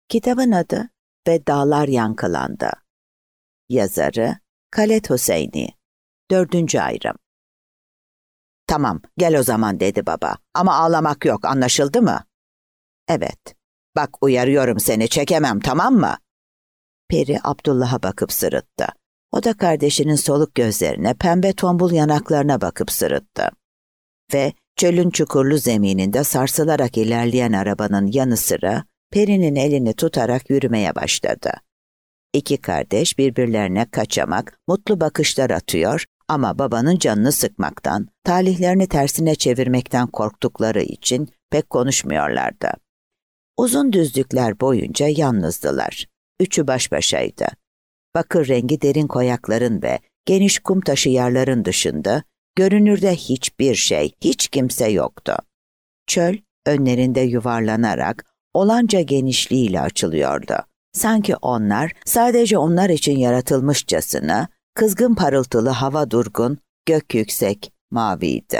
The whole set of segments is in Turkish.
Kitabın adı Ve Dağlar Yankılandı. Yazarı Khaled Hosseini. 4. ayrım. "Tamam, gel o zaman," dedi baba. "Ama ağlamak yok, anlaşıldı mı?" "Evet. Bak, uyarıyorum seni, çekemem, tamam mı?" Peri Abdullah'a bakıp sırıttı. O da kardeşinin soluk gözlerine, pembe tombul yanaklarına bakıp sırıttı. Ve çölün çukurlu zemininde sarsılarak ilerleyen arabanın yanı sıra Peri'nin elini tutarak yürümeye başladı. İki kardeş birbirlerine kaçamak, mutlu bakışlar atıyor ama babanın canını sıkmaktan, talihlerini tersine çevirmekten korktukları için pek konuşmuyorlardı. Uzun düzlükler boyunca yalnızdılar. Üçü baş başaydı. Bakır rengi derin koyakların ve geniş kum taşı yerlerin dışında görünürde hiçbir şey, hiç kimse yoktu. Çöl önlerinde yuvarlanarak olanca genişliğiyle açılıyordu. Sanki onlar sadece onlar için yaratılmışçasına kızgın parıltılı hava durgun, gök yüksek, maviydi.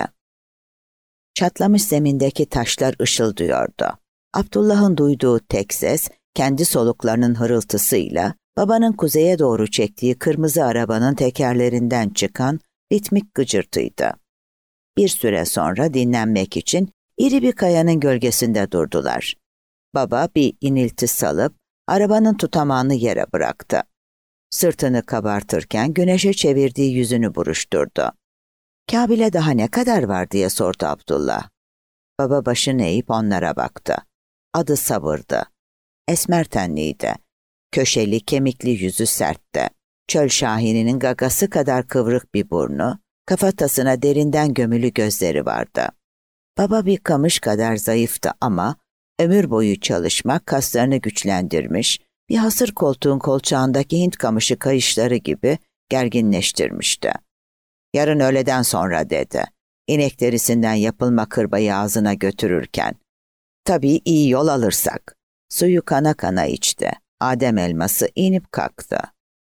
Çatlamış zemindeki taşlar ışıldıyordu. Abdullah'ın duyduğu tek ses kendi soluklarının hırıltısıyla babanın kuzeye doğru çektiği kırmızı arabanın tekerlerinden çıkan ritmik gıcırtıydı. Bir süre sonra dinlenmek için iri bir kayanın gölgesinde durdular. Baba bir inilti salıp arabanın tutamağını yere bıraktı. Sırtını kabartırken güneşe çevirdiği yüzünü buruşturdu. "Kabil'e daha ne kadar var?" diye sordu Abdullah. Baba başını eğip onlara baktı. Adı Sabır'dı. Esmer tenliydi. Köşeli, kemikli yüzü sertti. Çöl şahininin gagası kadar kıvrık bir burnu, kafatasına derinden gömülü gözleri vardı. Baba bir kamış kadar zayıftı ama ömür boyu çalışmak kaslarını güçlendirmiş, bir hasır koltuğun kolçağındaki Hint kamışı kayışları gibi gerginleştirmişti. "Yarın öğleden sonra," dedi. "İnek derisinden yapılma kırbayı ağzına götürürken. Tabii iyi yol alırsak." Suyu kana kana içti. Adem elması inip kalktı.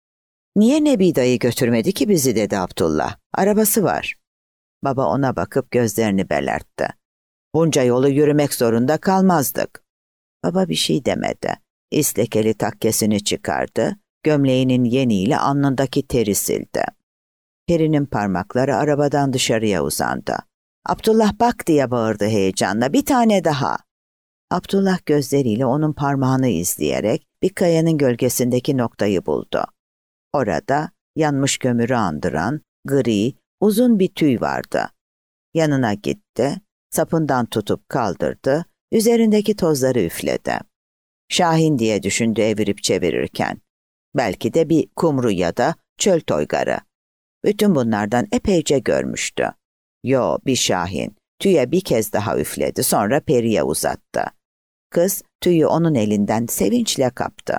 "Niye Nebi dayı götürmedi ki bizi?" dedi Abdullah. "Arabası var." Baba ona bakıp gözlerini belertti. "Bunca yolu yürümek zorunda kalmazdık." Baba bir şey demedi. İstekeli takkesini çıkardı, gömleğinin yeniyle alnındaki teri sildi. Peri'nin parmakları arabadan dışarıya uzandı. "Abdullah bak," diye bağırdı heyecanla. "Bir tane daha." Abdullah gözleriyle onun parmağını izleyerek bir kayanın gölgesindeki noktayı buldu. Orada yanmış kömürü andıran, gri, uzun bir tüy vardı. Yanına gitti, sapından tutup kaldırdı, üzerindeki tozları üfledi. Şahin diye düşündü evirip çevirirken. Belki de bir kumru ya da çöl toygarı. Bütün bunlardan epeyce görmüştü. "Yo, bir şahin." Tüye bir kez daha üfledi, sonra Peri'ye uzattı. Kız tüyü onun elinden sevinçle kaptı.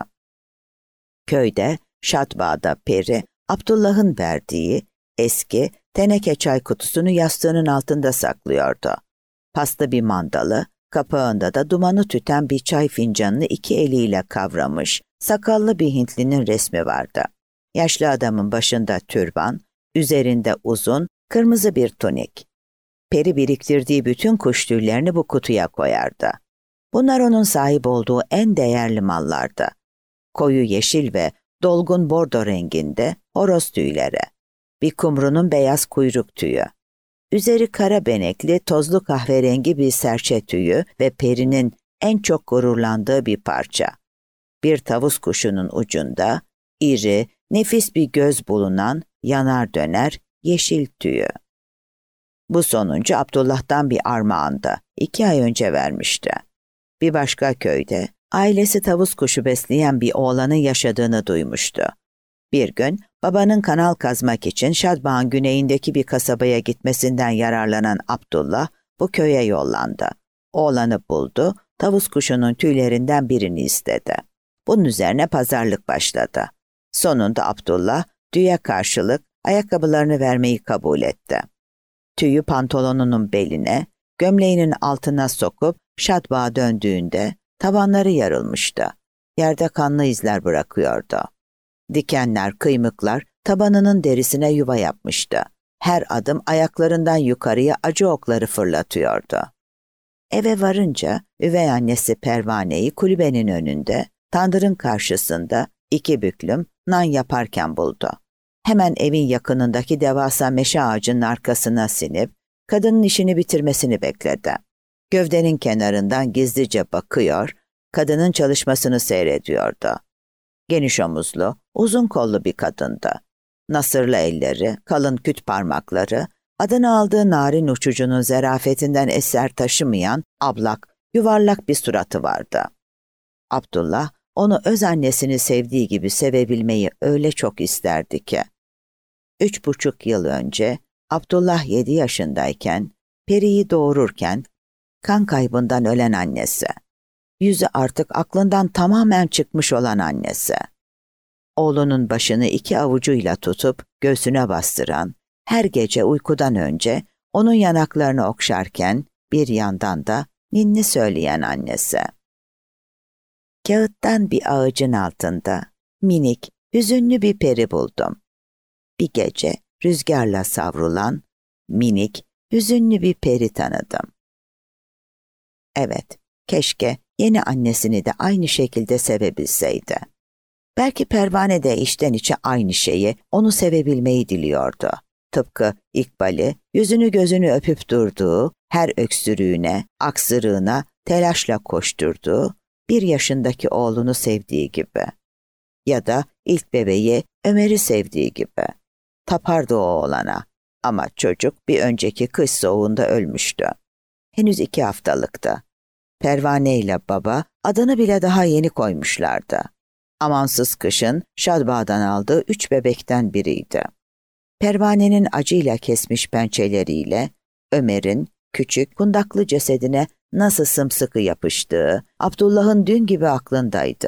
Köyde, Şadbağ'da Peri, Abdullah'ın verdiği eski teneke çay kutusunu yastığının altında saklıyordu. Paslı bir mandalı, kapağında da dumanı tüten bir çay fincanını iki eliyle kavramış, sakallı bir Hintlinin resmi vardı. Yaşlı adamın başında türban, üzerinde uzun, kırmızı bir tunik. Peri biriktirdiği bütün kuş tüylerini bu kutuya koyardı. Bunlar onun sahip olduğu en değerli mallardı. Koyu yeşil ve dolgun bordo renginde horoz tüyleri, bir kumrunun beyaz kuyruk tüyü, üzeri kara benekli tozlu kahverengi bir serçe tüyü ve Peri'nin en çok gururlandığı bir parça. Bir tavus kuşunun ucunda iri, nefis bir göz bulunan yanar döner yeşil tüyü. Bu sonuncu Abdullah'tan bir armağandı. 2 ay önce vermişti. Bir başka köyde ailesi tavus kuşu besleyen bir oğlanın yaşadığını duymuştu. Bir gün babanın kanal kazmak için Şadbağ'ın güneyindeki bir kasabaya gitmesinden yararlanan Abdullah bu köye yollandı. Oğlanı buldu, tavus kuşunun tüylerinden birini istedi. Bunun üzerine pazarlık başladı. Sonunda Abdullah tüye karşılık ayakkabılarını vermeyi kabul etti. Tüyü pantolonunun beline, gömleğinin altına sokup Şadbağ'a döndüğünde tabanları yarılmıştı. Yerde kanlı izler bırakıyordu. Dikenler, kıymıklar tabanının derisine yuva yapmıştı. Her adım ayaklarından yukarıya acı okları fırlatıyordu. Eve varınca üvey annesi Pervane'yi kulübenin önünde tandırın karşısında 2 büklüm nan yaparken buldu. Hemen evin yakınındaki devasa meşe ağacının arkasına sinip kadının işini bitirmesini bekledi. Gövdenin kenarından gizlice bakıyor, kadının çalışmasını seyrediyordu. Geniş omuzlu, uzun kollu bir kadındı. Nasırlı elleri, kalın küt parmakları, adını aldığı narin uçucunun zerafetinden eser taşımayan ablak, yuvarlak bir suratı vardı. Abdullah, onu öz annesini sevdiği gibi sevebilmeyi öyle çok isterdi ki. 3,5 yıl önce, Abdullah 7 yaşındayken, Peri'yi doğururken, kan kaybından ölen annesi, yüzü artık aklından tamamen çıkmış olan annesi, oğlunun başını 2 avucuyla tutup göğsüne bastıran, her gece uykudan önce onun yanaklarını okşarken bir yandan da ninni söyleyen annesi. Kağıttan bir ağacın altında minik, hüzünlü bir peri buldum. Bir gece rüzgarla savrulan, minik, hüzünlü bir peri tanıdım. Evet, keşke yeni annesini de aynı şekilde sevebilseydi. Belki Pervane de içten içe aynı şeyi, onu sevebilmeyi diliyordu. Tıpkı İkbal'i yüzünü gözünü öpüp durduğu, her öksürüğüne, aksırığına telaşla koşturduğu, 1 yaşındaki oğlunu sevdiği gibi. Ya da ilk bebeği Ömer'i sevdiği gibi. Tapardı o oğlana ama çocuk bir önceki kış soğuğunda ölmüştü. Henüz 2 haftalıktı. Pervane ile baba adını bile daha yeni koymuşlardı. Amansız kışın Şadbağ'dan aldığı 3 bebekten biriydi. Pervane'nin acıyla kesmiş pençeleriyle Ömer'in küçük kundaklı cesedine nasıl sımsıkı yapıştığı Abdullah'ın dün gibi aklındaydı.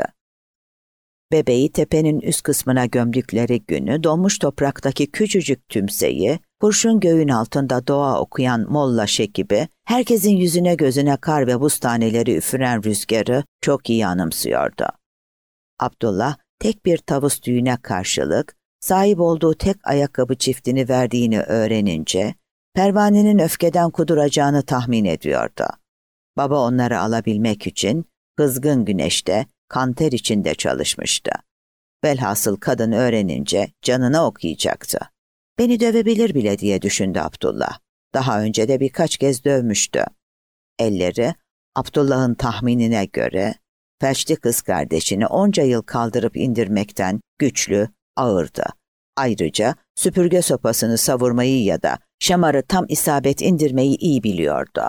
Bebeği tepenin üst kısmına gömdükleri günü donmuş topraktaki küçücük tümseyi, kurşun göğün altında dua okuyan Molla Şekib'i, herkesin yüzüne gözüne kar ve buz taneleri üfüren rüzgarı çok iyi anımsıyordu. Abdullah tek bir tavus düğüne karşılık sahip olduğu tek ayakkabı çiftini verdiğini öğrenince Pervane'nin öfkeden kuduracağını tahmin ediyordu. Baba onları alabilmek için kızgın güneşte kan ter içinde çalışmıştı. Velhasıl kadın öğrenince canına okuyacaktı. Beni dövebilir bile diye düşündü Abdullah. Daha önce de birkaç kez dövmüştü. Elleri Abdullah'ın tahminine göre felçli kız kardeşini onca yıl kaldırıp indirmekten güçlü, ağırdı. Ayrıca süpürge sopasını savurmayı ya da şamarı tam isabet indirmeyi iyi biliyordu.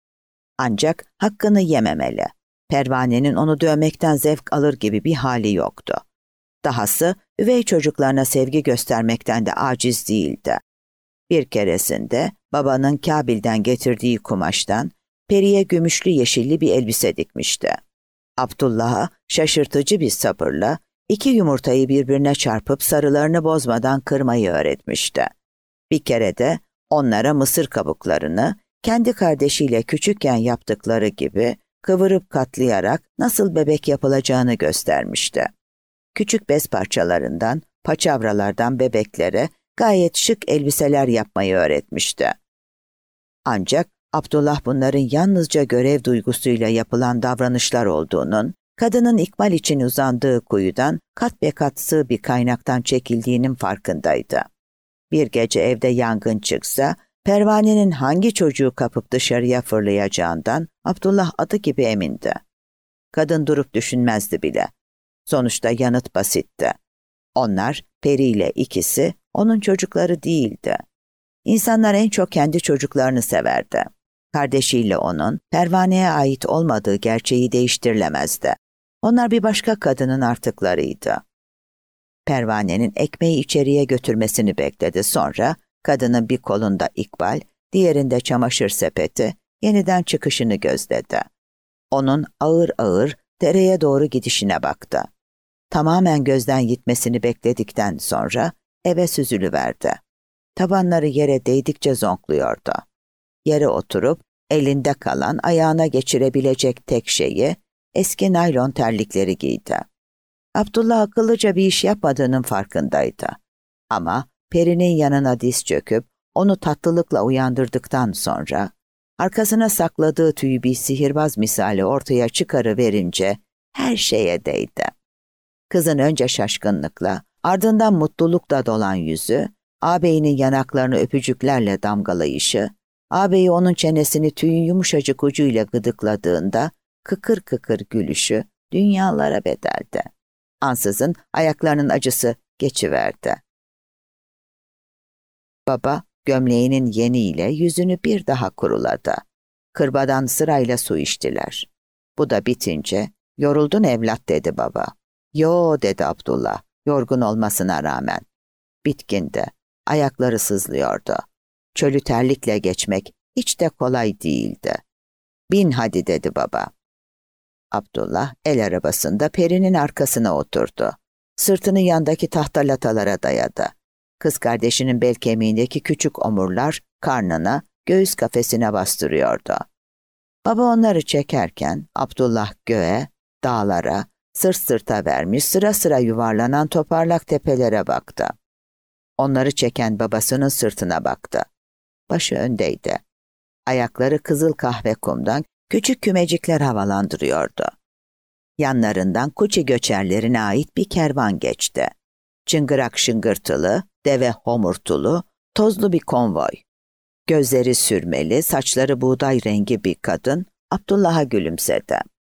Ancak hakkını yememeli. Pervane'nin onu dövmekten zevk alır gibi bir hali yoktu. Dahası üvey çocuklarına sevgi göstermekten de aciz değildi. Bir keresinde babanın Kabil'den getirdiği kumaştan Peri'ye gümüşlü yeşilli bir elbise dikmişti. Abdullah'a şaşırtıcı bir sabırla 2 yumurtayı birbirine çarpıp sarılarını bozmadan kırmayı öğretmişti. Bir kere de onlara mısır kabuklarını kendi kardeşiyle küçükken yaptıkları gibi kıvırıp katlayarak nasıl bebek yapılacağını göstermişti. Küçük bez parçalarından, paçavralardan bebeklere gayet şık elbiseler yapmayı öğretmişti. Ancak Abdullah bunların yalnızca görev duygusuyla yapılan davranışlar olduğunun, kadının İkbal için uzandığı kuyudan kat be kat sığ bir kaynaktan çekildiğinin farkındaydı. Bir gece evde yangın çıksa, Pervane'nin hangi çocuğu kapıp dışarıya fırlayacağından Abdullah adı gibi emindi. Kadın durup düşünmezdi bile. Sonuçta yanıt basitti. Onlar, Peri ile ikisi, onun çocukları değildi. İnsanlar en çok kendi çocuklarını severdi. Kardeşiyle onun, Pervane'ye ait olmadığı gerçeği değiştirilemezdi. Onlar bir başka kadının artıklarıydı. Pervane'nin ekmeği içeriye götürmesini bekledi. Sonra kadının bir kolunda İkbal, diğerinde çamaşır sepeti, yeniden çıkışını gözledi. Onun ağır ağır dereye doğru gidişine baktı. Tamamen gözden gitmesini bekledikten sonra eve süzülüverdi. Tabanları yere değdikçe zonkluyordu. Yere oturup elinde kalan ayağına geçirebilecek tek şeyi eski naylon terlikleri giydi. Abdullah akıllıca bir iş yapmadığının farkındaydı. Ama Peri'nin yanına diz çöküp onu tatlılıkla uyandırdıktan sonra arkasına sakladığı tüyü bir sihirbaz misali ortaya çıkarıverince her şeye değdi. Kızın önce şaşkınlıkla, ardından mutlulukla dolan yüzü, ağabeyinin yanaklarını öpücüklerle damgalayışı, ağabeyi onun çenesini tüyün yumuşacık ucuyla gıdıkladığında kıkır kıkır gülüşü dünyalara bedeldi. Ansızın ayaklarının acısı geçiverdi. Baba gömleğinin yeniyle yüzünü bir daha kuruladı. Kırbadan sırayla su içtiler. Bu da bitince, "Yoruldun evlat," dedi baba. "Yo," dedi Abdullah, yorgun olmasına rağmen. Bitkindi, ayakları sızlıyordu. Çölü terlikle geçmek hiç de kolay değildi. "Bin hadi," dedi baba. Abdullah el arabasında Peri'nin arkasına oturdu. Sırtını yandaki tahtalatalara dayadı. Kız kardeşinin bel kemiğindeki küçük omurlar karnına, göğüs kafesine bastırıyordu. Baba onları çekerken Abdullah göğe, dağlara, sırt sırta vermiş sıra sıra yuvarlanan toparlak tepelere baktı. Onları çeken babasının sırtına baktı. Başı öndeydi. Ayakları kızıl kahve kumdan küçük kümecikler havalandırıyordu. Yanlarından Kuçi göçerlerine ait bir kervan geçti. Çıngırak şıngırtılı, deve homurtulu, tozlu bir konvoy. Gözleri sürmeli, saçları buğday rengi bir kadın Abdullah'a gülümsedi.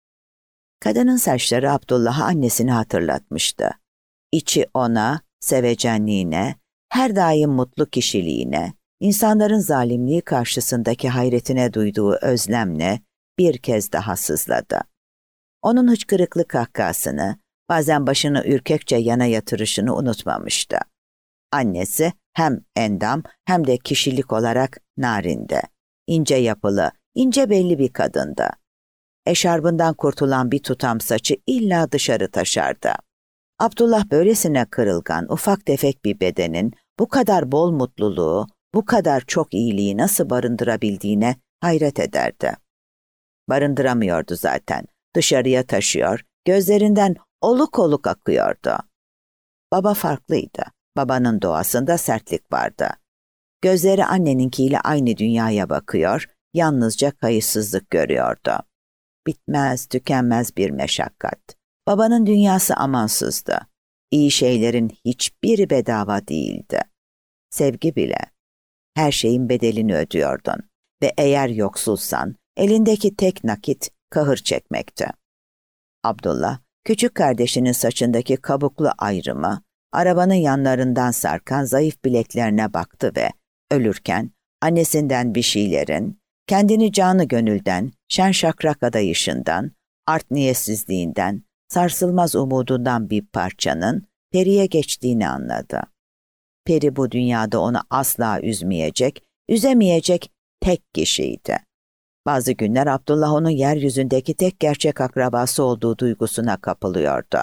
Kadının saçları Abdullah'a annesini hatırlatmıştı. İçi ona, sevecenliğine, her daim mutlu kişiliğine, insanların zalimliği karşısındaki hayretine duyduğu özlemle bir kez daha sızladı. Onun hıçkırıklı kahkahasını, bazen başını ürkekçe yana yatırışını unutmamıştı. Annesi hem endam hem de kişilik olarak narindi. İnce yapılı, ince belli bir kadındı. Eşarbından kurtulan bir tutam saçı illa dışarı taşardı. Abdullah böylesine kırılgan, ufak tefek bir bedenin bu kadar bol mutluluğu, bu kadar çok iyiliği nasıl barındırabildiğine hayret ederdi. Barındıramıyordu zaten. Dışarıya taşıyor, gözlerinden oluk oluk akıyordu. Baba farklıydı. Babanın doğasında sertlik vardı. Gözleri anneninkiyle aynı dünyaya bakıyor, yalnızca kayıtsızlık görüyordu. Bitmez, tükenmez bir meşakkat. Babanın dünyası amansızdı. İyi şeylerin hiçbiri bedava değildi. Sevgi bile. Her şeyin bedelini ödüyordun ve eğer yoksulsan elindeki tek nakit kahır çekmekti. Abdullah, küçük kardeşinin saçındaki kabuklu ayrımı, arabanın yanlarından sarkan zayıf bileklerine baktı ve ölürken annesinden bir şeylerin, kendini canı gönülden, şen şakrak adayışından, art niyetsizliğinden, sarsılmaz umudundan bir parçanın Peri'ye geçtiğini anladı. Peri bu dünyada onu asla üzmeyecek, üzemeyecek tek kişiydi. Bazı günler Abdullah onun yeryüzündeki tek gerçek akrabası olduğu duygusuna kapılıyordu.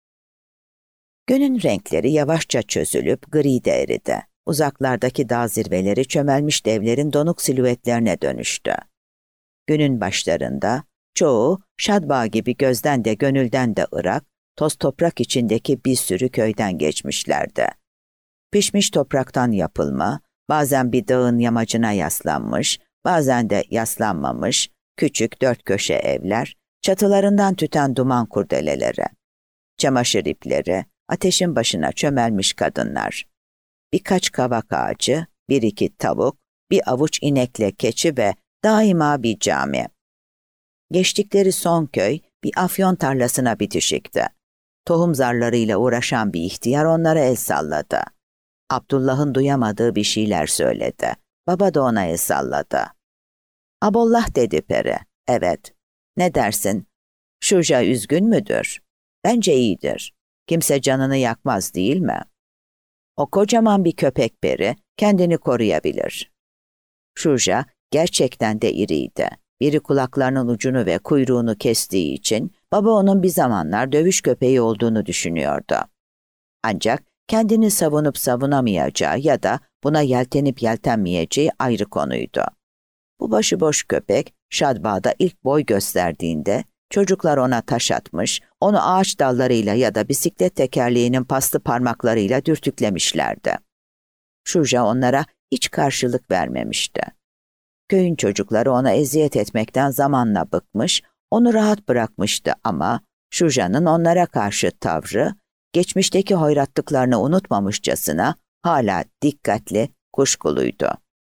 Günün renkleri yavaşça çözülüp gri de eridi. Uzaklardaki dağ zirveleri çömelmiş devlerin donuk silüetlerine dönüştü. Günün başlarında çoğu Şadbağ gibi gözden de gönülden de ırak, toz toprak içindeki bir sürü köyden geçmişlerdi. Pişmiş topraktan yapılma, bazen bir dağın yamacına yaslanmış, bazen de yaslanmamış, küçük dört köşe evler, çatılarından tüten duman kurdeleleri, çamaşır ipleri, ateşin başına çömelmiş kadınlar, birkaç kavak ağacı, bir iki tavuk, bir avuç inekle keçi ve daima bir cami. Geçtikleri son köy bir afyon tarlasına bitişikti. Tohum zarlarıyla uğraşan bir ihtiyar onlara el salladı. Abdullah'ın duyamadığı bir şeyler söyledi. Baba da ona el salladı. "Abollah," dedi Peri. "Evet. Ne dersin? Şuja üzgün müdür? Bence iyidir. Kimse canını yakmaz değil mi? O kocaman bir köpek Peri kendini koruyabilir." Şuja gerçekten de iriydi. Biri kulaklarının ucunu ve kuyruğunu kestiği için baba onun bir zamanlar dövüş köpeği olduğunu düşünüyordu. Ancak kendini savunup savunamayacağı ya da buna yeltenip yeltenmeyeceği ayrı konuydu. Bu başıboş köpek Şadbağ'da ilk boy gösterdiğinde çocuklar ona taş atmış, onu ağaç dallarıyla ya da bisiklet tekerleğinin paslı parmaklarıyla dürtüklemişlerdi. Şuja onlara hiç karşılık vermemişti. Köyün çocukları ona eziyet etmekten zamanla bıkmış, onu rahat bırakmıştı ama Şuja'nın onlara karşı tavrı, geçmişteki hoyratlıklarını unutmamışçasına hala dikkatli, kuşkuluydu.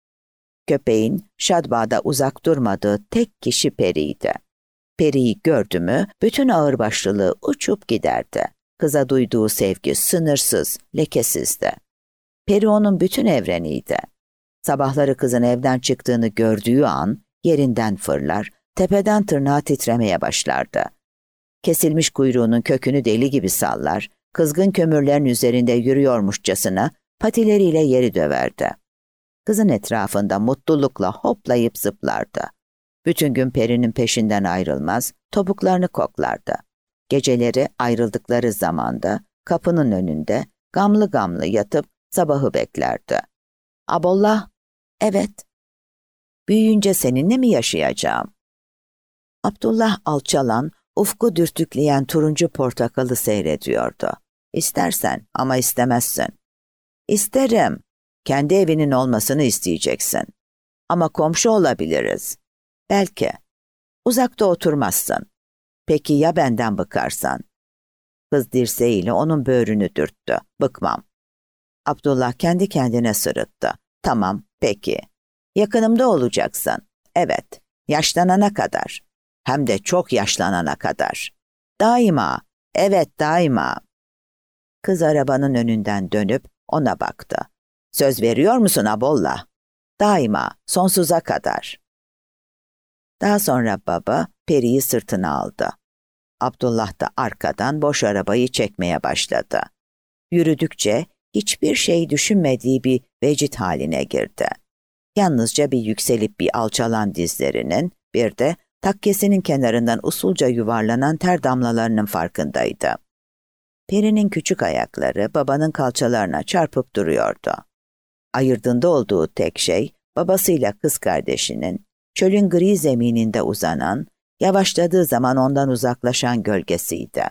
Köpeğin Şadbağ'da uzak durmadığı tek kişi Peri'ydi. Peri'yi gördü mü bütün ağırbaşlılığı uçup giderdi. Kıza duyduğu sevgi sınırsız, lekesizdi. Peri onun bütün evreniydi. Sabahları kızın evden çıktığını gördüğü an yerinden fırlar, tepeden tırnağa titremeye başlardı. Kesilmiş kuyruğunun kökünü deli gibi sallar, kızgın kömürlerin üzerinde yürüyormuşçasına patileriyle yeri döverdi. Kızın etrafında mutlulukla hoplayıp zıplardı. Bütün gün Peri'nin peşinden ayrılmaz, topuklarını koklardı. Geceleri ayrıldıkları zamanda kapının önünde gamlı gamlı yatıp sabahı beklerdi. "Abollah, evet. Büyüyünce seninle mi yaşayacağım?" Abdullah alçalan, ufku dürtükleyen turuncu portakalı seyrediyordu. "İstersen ama istemezsin." "İsterim. Kendi evinin olmasını isteyeceksin. Ama komşu olabiliriz. Belki. Uzakta oturmazsın. Peki ya benden bıkarsan?" Kız dirseğiyle onun böğrünü dürttü. "Bıkmam." Abdullah kendi kendine sırıttı. "Tamam, peki. Yakınımda olacaksın." "Evet, yaşlanana kadar. Hem de çok yaşlanana kadar." "Daima, evet daima." Kız arabanın önünden dönüp ona baktı. "Söz veriyor musun Abollah?" "Daima, sonsuza kadar." Daha sonra baba Peri'yi sırtına aldı. Abdullah da arkadan boş arabayı çekmeye başladı. Yürüdükçe hiçbir şey düşünmediği bir vecid haline girdi. Yalnızca bir yükselip bir alçalan dizlerinin, bir de takkesinin kenarından usulca yuvarlanan ter damlalarının farkındaydı. Peri'nin küçük ayakları babanın kalçalarına çarpıp duruyordu. Ayırdığında olduğu tek şey babasıyla kız kardeşinin çölün gri zemininde uzanan, yavaşladığı zaman ondan uzaklaşan gölgesiydi.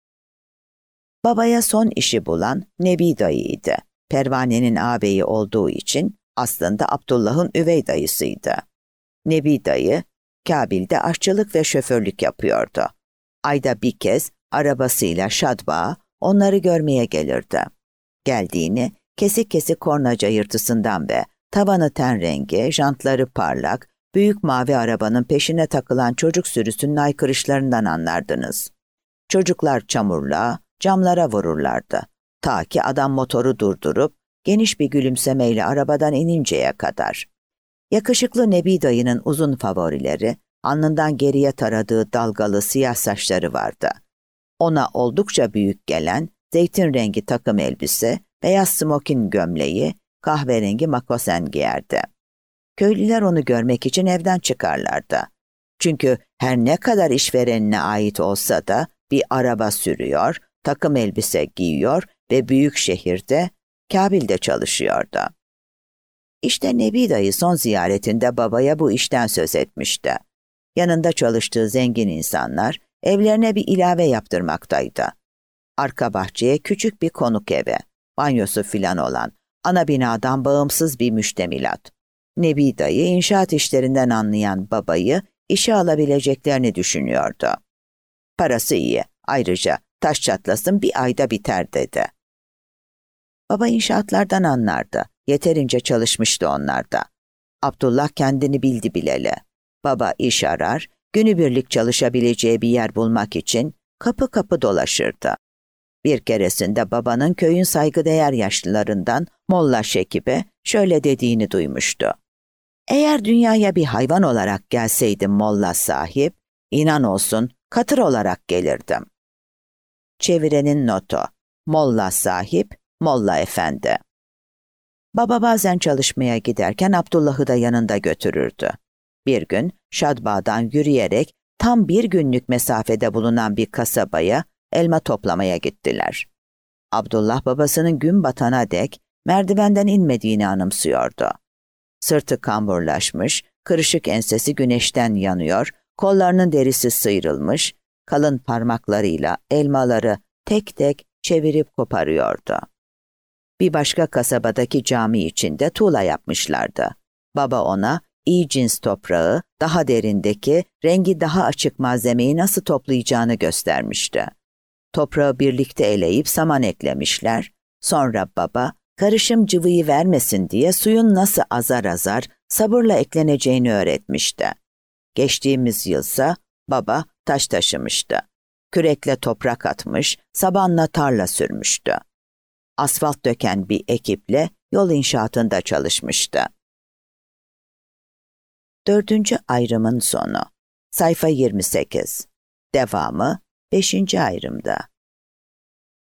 Babaya son işi bulan Nebi dayıydı. Pervane'nin ağabeyi olduğu için aslında Abdullah'ın üvey dayısıydı. Nebi dayı, Kabil'de aşçılık ve şoförlük yapıyordu. Ayda bir kez arabasıyla Şadbağ'a onları görmeye gelirdi. Geldiğini kesik kesik korna cayırtısından ve tavanı ten rengi, jantları parlak, büyük mavi arabanın peşine takılan çocuk sürüsünün aykırışlarından anlardınız. Çocuklar çamurla, camlara vururlardı. Ta ki adam motoru durdurup geniş bir gülümsemeyle arabadan ininceye kadar. Yakışıklı Nebi dayının uzun favorileri, alnından geriye taradığı dalgalı siyah saçları vardı. Ona oldukça büyük gelen zeytin rengi takım elbise, beyaz smokin gömleği, kahverengi makosen giyerdi. Köylüler onu görmek için evden çıkarlardı. Çünkü her ne kadar işverenine ait olsa da bir araba sürüyor, takım elbise giyiyor ve büyük şehirde, Kabil'de çalışıyordu. İşte Nebi dayı son ziyaretinde babaya bu işten söz etmişti. Yanında çalıştığı zengin insanlar evlerine bir ilave yaptırmaktaydı. Arka bahçeye küçük bir konuk evi, banyosu filan olan, ana binadan bağımsız bir müştemilat. Nebi dayı inşaat işlerinden anlayan babayı işe alabileceklerini düşünüyordu. Parası iyi, ayrıca taş çatlasın bir ayda biter dedi. Baba inşaatlardan anlardı, yeterince çalışmıştı onlarda. Abdullah kendini bildi bileli. Baba iş arar, günübirlik çalışabileceği bir yer bulmak için kapı kapı dolaşırdı. Bir keresinde babanın köyün saygıdeğer yaşlılarından Molla Şekib'e şöyle dediğini duymuştu. "Eğer dünyaya bir hayvan olarak gelseydim Molla sahip, inan olsun katır olarak gelirdim." Çevirenin notu: Molla sahip, Molla efendi. Baba bazen çalışmaya giderken Abdullah'ı da yanında götürürdü. Bir gün Şadbağ'dan yürüyerek tam bir günlük mesafede bulunan bir kasabaya elma toplamaya gittiler. Abdullah babasının gün batana dek merdivenden inmediğini anımsıyordu. Sırtı kamburlaşmış, kırışık ensesi güneşten yanıyor, kollarının derisi sıyrılmış, kalın parmaklarıyla elmaları tek tek çevirip koparıyordu. Bir başka kasabadaki cami içinde tuğla yapmışlardı. Baba ona iyi cins toprağı, daha derindeki, rengi daha açık malzemeyi nasıl toplayacağını göstermişti. Toprağı birlikte eleyip saman eklemişler. Sonra baba, karışım cıvıyı vermesin diye suyun nasıl azar azar, sabırla ekleneceğini öğretmişti. Geçtiğimiz yılsa baba taş taşımıştı. Kürekle toprak atmış, sabanla tarla sürmüştü. Asfalt döken bir ekiple yol inşaatında çalışmıştı. 4. ayrımın sonu. Sayfa 28. Devamı 5. ayrımda.